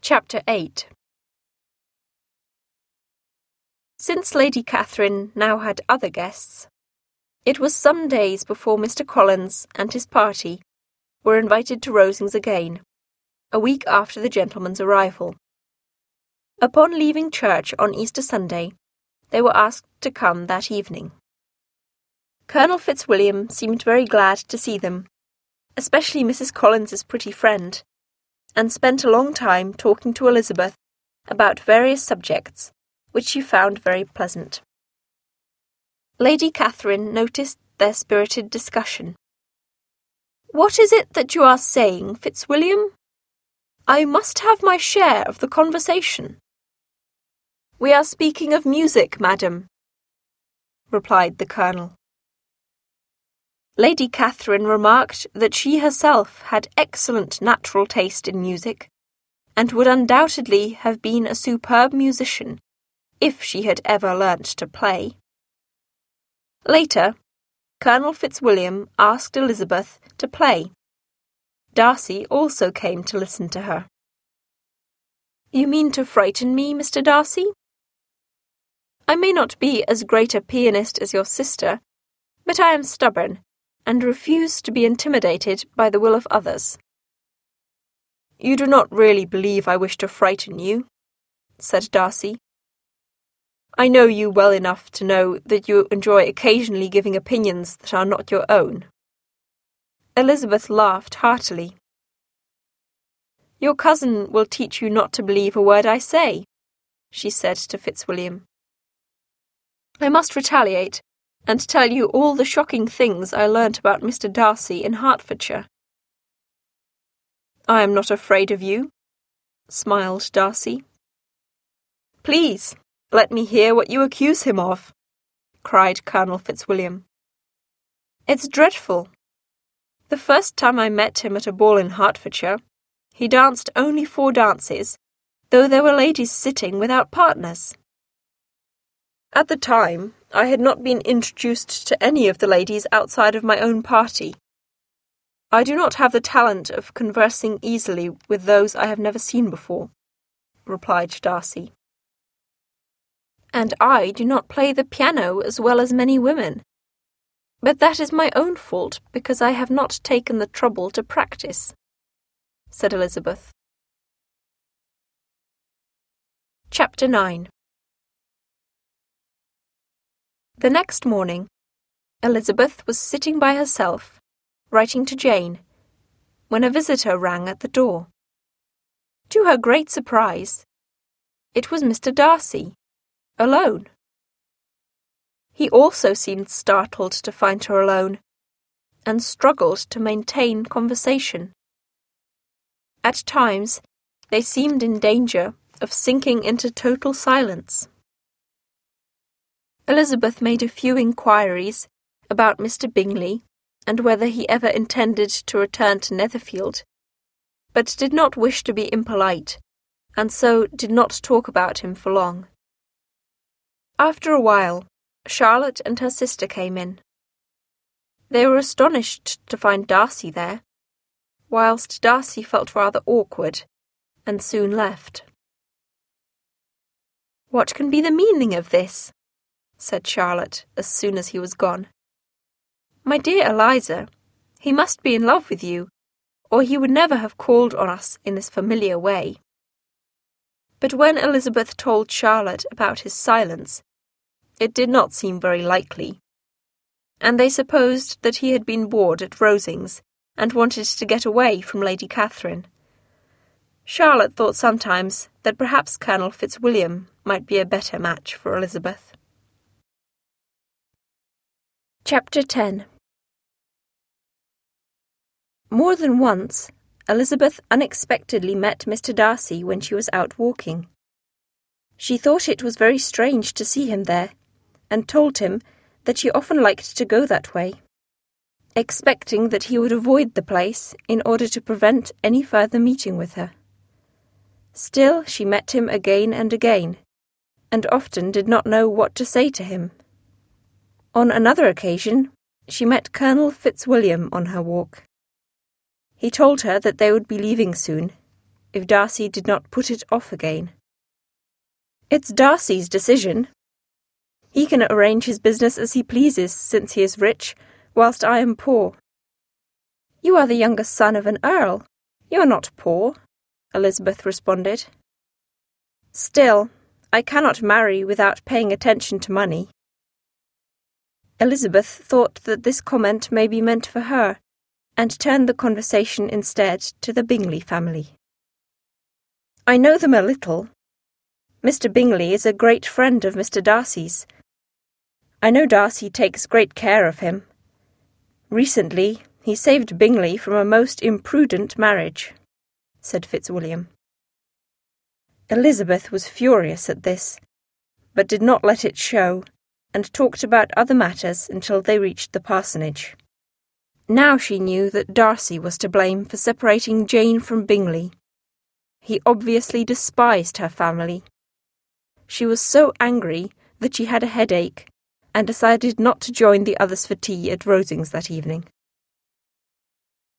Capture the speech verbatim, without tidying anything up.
Chapter eight. Since Lady Catherine now had other guests, it was some days before Mister Collins and his party were invited to Rosings again, a week after the gentleman's arrival. Upon leaving church on Easter Sunday, they were asked to come that evening. Colonel Fitzwilliam seemed very glad to see them, especially Missus Collins's pretty friend, and spent a long time talking to Elizabeth about various subjects, which she found very pleasant. Lady Catherine noticed their spirited discussion. "What is it that you are saying, Fitzwilliam? I must have my share of the conversation." "We are speaking of music, madam," replied the Colonel. Lady Catherine remarked that she herself had excellent natural taste in music, and would undoubtedly have been a superb musician if she had ever learnt to play. Later, Colonel Fitzwilliam asked Elizabeth to play. Darcy also came to listen to her. "You mean to frighten me, Mister Darcy? I may not be as great a pianist as your sister, but I am stubborn, and refuse to be intimidated by the will of others." "You do not really believe I wish to frighten you," said Darcy. "I know you well enough to know that you enjoy occasionally giving opinions that are not your own." Elizabeth laughed heartily. "Your cousin will teach you not to believe a word I say," she said to Fitzwilliam. "I must retaliate and tell you all the shocking things I learnt about Mister Darcy in Hertfordshire." "I am not afraid of you," smiled Darcy. "Please, let me hear what you accuse him of," cried Colonel Fitzwilliam. "It's dreadful. The first time I met him at a ball in Hertfordshire, he danced only four dances, though there were ladies sitting without partners. At the time, I had not been introduced to any of the ladies outside of my own party. I do not have the talent of conversing easily with those I have never seen before," replied Darcy. "And I do not play the piano as well as many women. But that is my own fault, because I have not taken the trouble to practice," said Elizabeth. Chapter nine. The next morning, Elizabeth was sitting by herself, writing to Jane, when a visitor rang at the door. To her great surprise, it was Mister Darcy, alone. He also seemed startled to find her alone, and struggled to maintain conversation. At times, they seemed in danger of sinking into total silence. Elizabeth made a few inquiries about Mister Bingley and whether he ever intended to return to Netherfield, but did not wish to be impolite, and so did not talk about him for long. After a while, Charlotte and her sister came in. They were astonished to find Darcy there, whilst Darcy felt rather awkward, and soon left. "What can be the meaning of this?" said Charlotte as soon as he was gone. "My dear Eliza, he must be in love with you, or he would never have called on us in this familiar way." But when Elizabeth told Charlotte about his silence, it did not seem very likely, and they supposed that he had been bored at Rosings and wanted to get away from Lady Catherine. Charlotte thought sometimes that perhaps Colonel Fitzwilliam might be a better match for Elizabeth. Chapter ten. More than once, Elizabeth unexpectedly met Mister Darcy when she was out walking. She thought it was very strange to see him there, and told him that she often liked to go that way, expecting that he would avoid the place in order to prevent any further meeting with her. Still she met him again and again, and often did not know what to say to him. On another occasion, she met Colonel Fitzwilliam on her walk. He told her that they would be leaving soon, if Darcy did not put it off again. "It's Darcy's decision. He can arrange his business as he pleases, since he is rich, whilst I am poor." "You are the younger son of an earl. You are not poor," Elizabeth responded. "Still, I cannot marry without paying attention to money." Elizabeth thought that this comment may be meant for her, and turned the conversation instead to the Bingley family. "I know them a little. Mister Bingley is a great friend of Mister Darcy's. I know Darcy takes great care of him. Recently, he saved Bingley from a most imprudent marriage," said Fitzwilliam. Elizabeth was furious at this, but did not let it show, and talked about other matters until they reached the parsonage. Now she knew that Darcy was to blame for separating Jane from Bingley. He obviously despised her family. She was so angry that she had a headache, and decided not to join the others for tea at Rosings that evening.